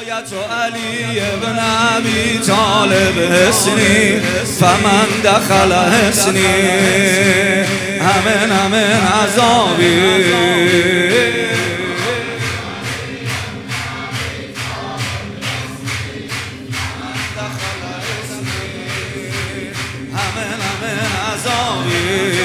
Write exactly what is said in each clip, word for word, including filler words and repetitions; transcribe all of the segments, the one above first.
ولایت علی ابن ابی طالب حسنی فمن دخل حسنی امن امن عذابی امن امن عذابی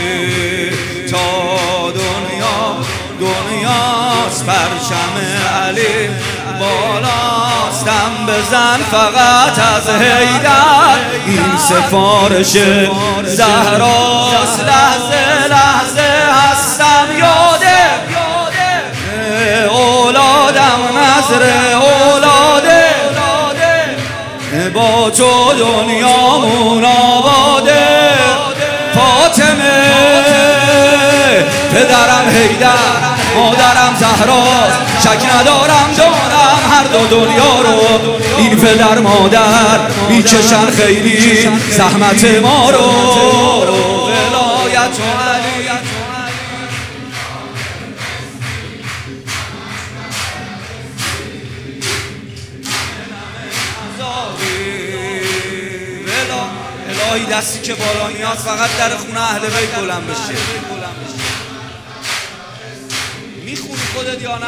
تا دنیا دنیاست پرچم علی بالاست دم بزن فقط از حیدر این سفارش زهراست لحظه لحظه هستم یاده اولادم نظر اولاده با تو دنیامون آباده فاطمه پدرم حیدر مادرم زهراست شک ندارم دارم هر دو دنیا رو این پدر مادر میکشن خیلی زحمت ما رو ولایت علی الهی دستی که بالا میاد فقط در خونه اهل بیت بلند بشه. میخونی خودت یا نه؟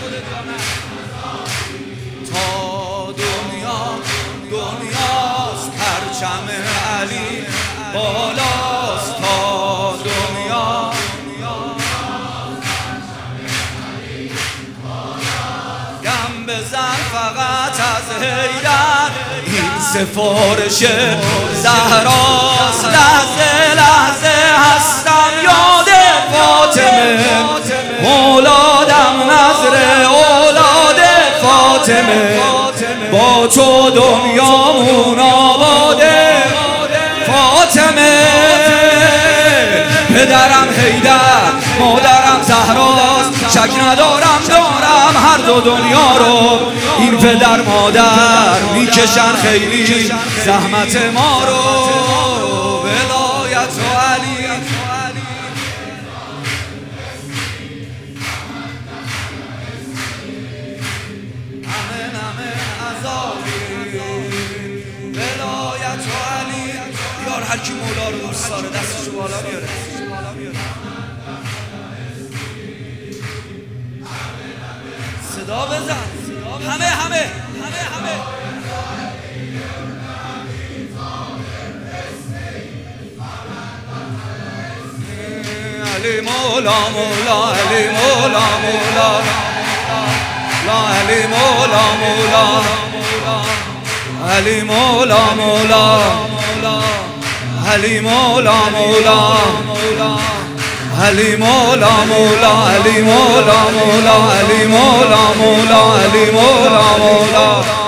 تا دنیا دنیاست پرچم علی بالاست تا دنیا دم بزن فقط از حیدر این سفارش زهراست لحظه لحظه هستم یاد فاطمه اولادم نظر اولاد فاطمه با تو دنیامون آباده فاطمه پدرم حیدر مادرم زهراست شک ندارم دارم هر دو دنیا رو این پدر مادر میکشن خیلی زحمت ما رو ولایت علی امن امن عذابی ولایت علی یار هر کی مولا رو دوست داره دستشو بالا بیاره صدا بزن همه همه همه همه علی مولا مولا علی مولا مولا لا علی مولا مولا علی مولا مولا علی مولا مولا علی مولا مولا علی مولا مولا علی مولا مولا علی مولا مولا